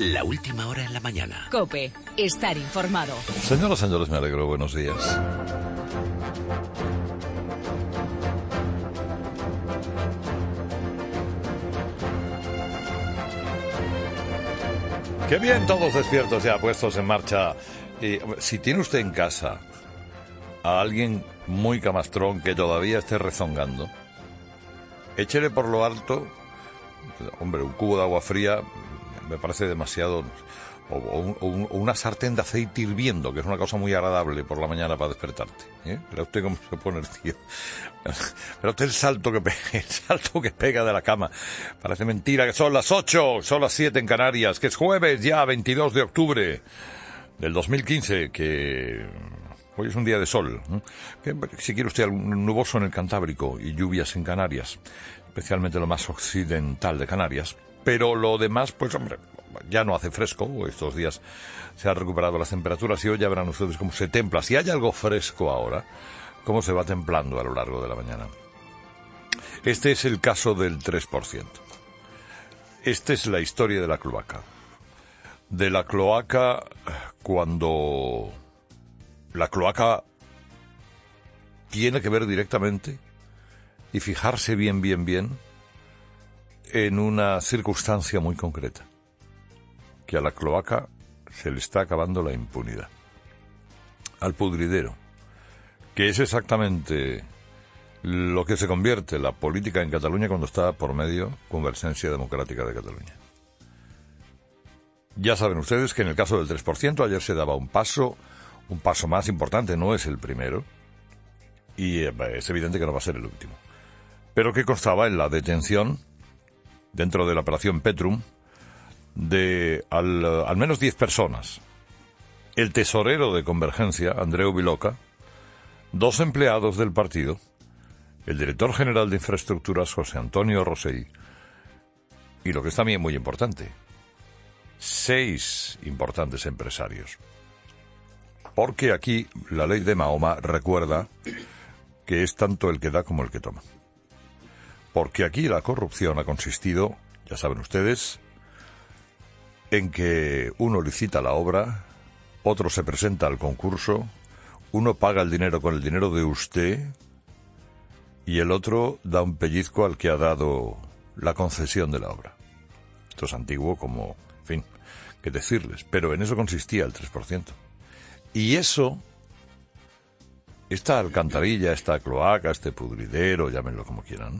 La última hora en la mañana. COPE. Estar informado. Señoras y señores, me alegro. Buenos días. Qué bien, todos despiertos ya, puestos en marcha. Si tiene usted en casa a alguien muy camastrón que todavía esté rezongando, échele por lo alto, hombre, un cubo de agua fría me parece demasiado, o una sartén de aceite hirviendo, que es una cosa muy agradable por la mañana para despertarte. Verá usted cómo se pone el tío. Verá usted el salto que pega de la cama. Parece mentira que son las 8, son las 7 en Canarias, que es jueves ya, 22 de octubre del 2015, que hoy es un día de sol. Si quiere usted, algún nuboso en el Cantábrico y lluvias en Canarias, especialmente lo más occidental de Canarias. Pero lo demás, pues hombre, ya no hace fresco. Estos días se han recuperado las temperaturas y hoy ya verán ustedes cómo se templa. Si hay algo fresco ahora, cómo se va templando a lo largo de la mañana. Este es el caso del 3%. Esta es la historia de la cloaca. De la cloaca, cuando la cloaca tiene que ver directamente y fijarse bien en una circunstancia muy concreta, que a la cloaca se le está acabando la impunidad, al pudridero, que es exactamente lo que se convierte la política en Cataluña cuando está por medio Convergencia Democrática de Cataluña. Ya saben ustedes que en el caso del 3% ayer se daba un paso más importante, no es el primero, y es evidente que no va a ser el último, pero que constaba en la detención dentro de la operación Petrum de al menos 10 personas. El tesorero de Convergencia, Andreu Viloca, 2 empleados del partido, el director general de Infraestructuras, José Antonio Rosell, y lo que es también muy importante, 6 importantes empresarios. Porque aquí la ley de Mahoma recuerda que es tanto el que da como el que toma. Porque aquí la corrupción ha consistido, ya saben ustedes, en que uno licita la obra, otro se presenta al concurso, uno paga el dinero con el dinero de usted y el otro da un pellizco al que ha dado la concesión de la obra. Esto es antiguo como, en fin, qué decirles, pero en eso consistía el 3%. Y eso, esta alcantarilla, esta cloaca, este pudridero, llámenlo como quieran,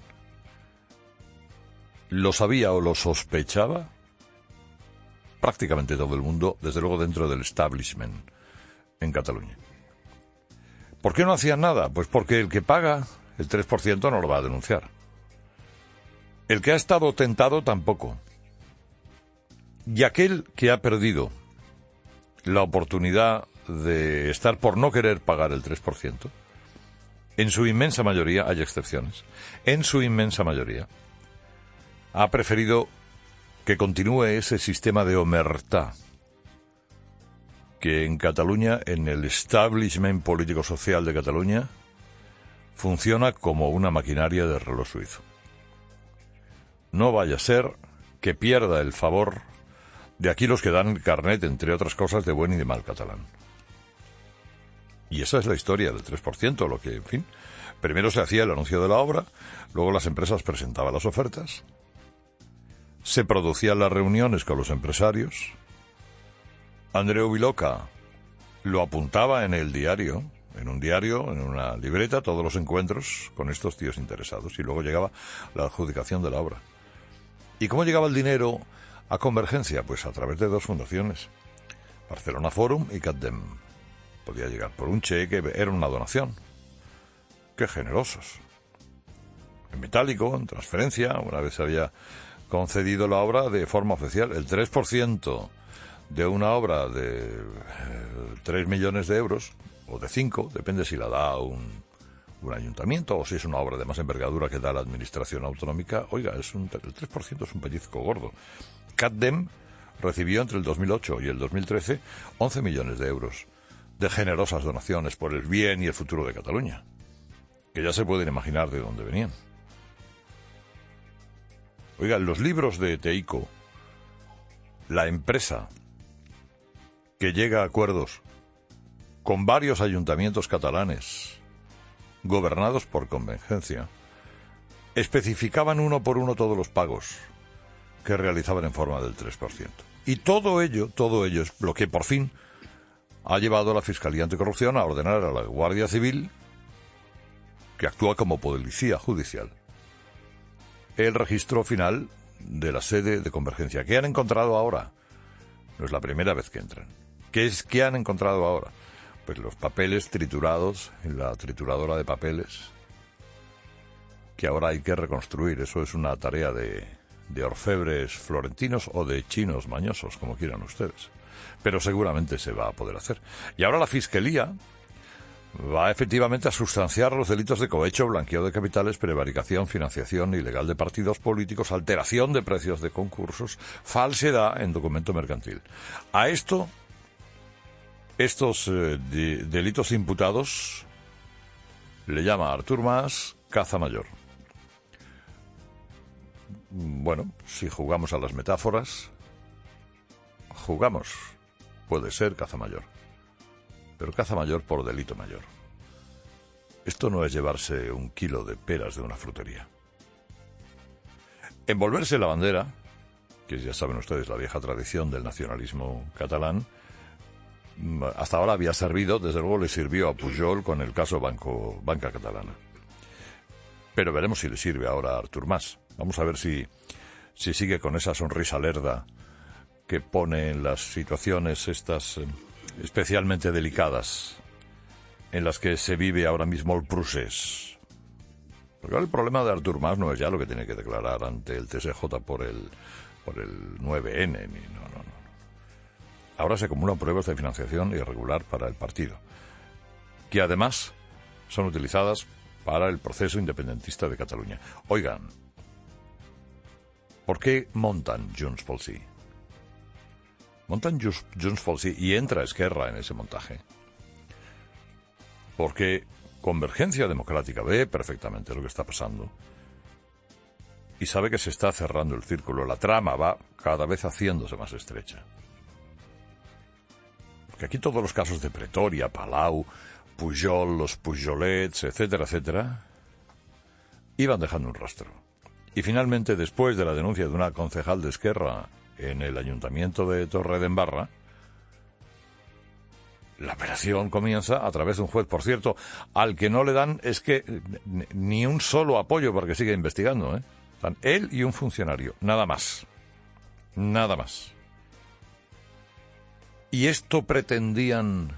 lo sabía o lo sospechaba prácticamente todo el mundo, desde luego dentro del establishment en Cataluña. ¿Por qué no hacían nada? Pues porque el que paga el 3% no lo va a denunciar. El que ha estado tentado tampoco. Y aquel que ha perdido la oportunidad de estar por no querer pagar el 3%, en su inmensa mayoría, hay excepciones, en su inmensa mayoría, ha preferido que continúe ese sistema de omertá que en Cataluña, en el establishment político-social de Cataluña, funciona como una maquinaria de reloj suizo. No vaya a ser que pierda el favor de aquí los que dan el carnet, entre otras cosas, de buen y de mal catalán. Y esa es la historia del 3%, lo que, en fin, primero se hacía el anuncio de la obra, luego las empresas presentaban las ofertas, se producían las reuniones con los empresarios, Andreu Viloca lo apuntaba en el diario, en un diario, en una libreta, todos los encuentros con estos tíos interesados, y luego llegaba la adjudicación de la obra. ¿Y cómo llegaba el dinero a Convergencia? Pues a través de 2 fundaciones, Barcelona Forum y CatDem. Podía llegar por un cheque, era una donación. ¡Qué generosos! En metálico, en transferencia, una vez se había concedido la obra de forma oficial. El 3% de una obra de 3 millones de euros, o de 5, depende si la da un ayuntamiento o si es una obra de más envergadura que da la administración autonómica. Oiga, el 3% es un pellizco gordo. CatDem recibió entre el 2008 y el 2013 11 millones de euros de generosas donaciones por el bien y el futuro de Cataluña, que ya se pueden imaginar de dónde venían. Oiga, los libros de Teico la empresa que llega a acuerdos con varios ayuntamientos catalanes gobernados por Convergencia especificaban uno por uno todos los pagos que realizaban en forma del 3%. Y todo ello es lo que por fin ha llevado a la Fiscalía Anticorrupción a ordenar a la Guardia Civil, que actúa como policía judicial, el registro final de la sede de Convergencia. ¿Qué han encontrado ahora? No es la primera vez que entran. ¿Qué han encontrado ahora? Pues los papeles triturados en la trituradora de papeles, que ahora hay que reconstruir. Eso es una tarea de orfebres florentinos o de chinos mañosos, como quieran ustedes. Pero seguramente se va a poder hacer. Y ahora la Fiscalía va efectivamente a sustanciar los delitos de cohecho, blanqueo de capitales, prevaricación, financiación ilegal de partidos políticos, alteración de precios de concursos, falsedad en documento mercantil. A estos delitos imputados le llama Artur Mas caza mayor. Bueno, si jugamos a las metáforas, puede ser caza mayor, pero caza mayor por delito mayor. Esto no es llevarse 1 kilo de peras de una frutería. Envolverse la bandera, que ya saben ustedes la vieja tradición del nacionalismo catalán, hasta ahora había servido, desde luego le sirvió a Pujol con el caso Banca Catalana. Pero veremos si le sirve ahora a Artur Mas. Vamos a ver si sigue con esa sonrisa lerda que pone en las situaciones estas especialmente delicadas en las que se vive ahora mismo el procés. Porque el problema de Artur Mas no es ya lo que tiene que declarar ante el TSJ por el 9N. No. Ahora se acumulan pruebas de financiación irregular para el partido, que además son utilizadas para el proceso independentista de Cataluña. Oigan, ¿por qué montan Junts pel Sí? Montan Junts pel Sí y entra Esquerra en ese montaje porque Convergencia Democrática ve perfectamente lo que está pasando y sabe que se está cerrando el círculo. La trama va cada vez haciéndose más estrecha. Porque aquí todos los casos de Pretoria, Palau, Pujol, los Pujolets, etcétera, iban dejando un rastro. Y finalmente, después de la denuncia de una concejal de Esquerra en el ayuntamiento de Torredembarra, la operación comienza a través de un juez, por cierto, al que no le dan ni un solo apoyo para que siga investigando, ¿eh? Están él y un funcionario, nada más. Y esto pretendían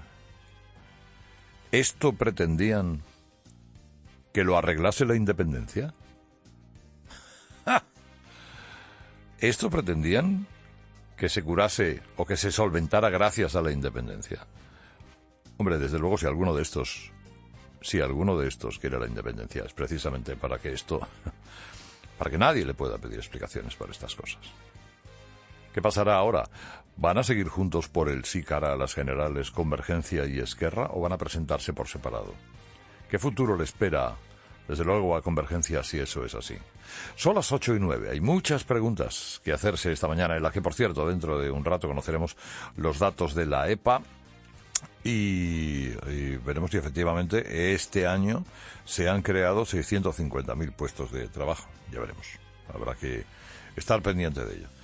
que lo arreglase la independencia. ¡Ja! Esto pretendían que se curase o que se solventara gracias a la independencia. Hombre, desde luego si alguno de estos quiere la independencia es precisamente para que nadie le pueda pedir explicaciones por estas cosas. ¿Qué pasará ahora? ¿Van a seguir juntos por el sí cara a las generales Convergencia y Esquerra o van a presentarse por separado? ¿Qué futuro le espera, desde luego, a Convergencia si eso es así? Son las 8:09. Hay muchas preguntas que hacerse esta mañana, en la que, por cierto, dentro de un rato conoceremos los datos de la EPA y veremos si efectivamente este año se han creado 650.000 puestos de trabajo. Ya veremos. Habrá que estar pendiente de ello.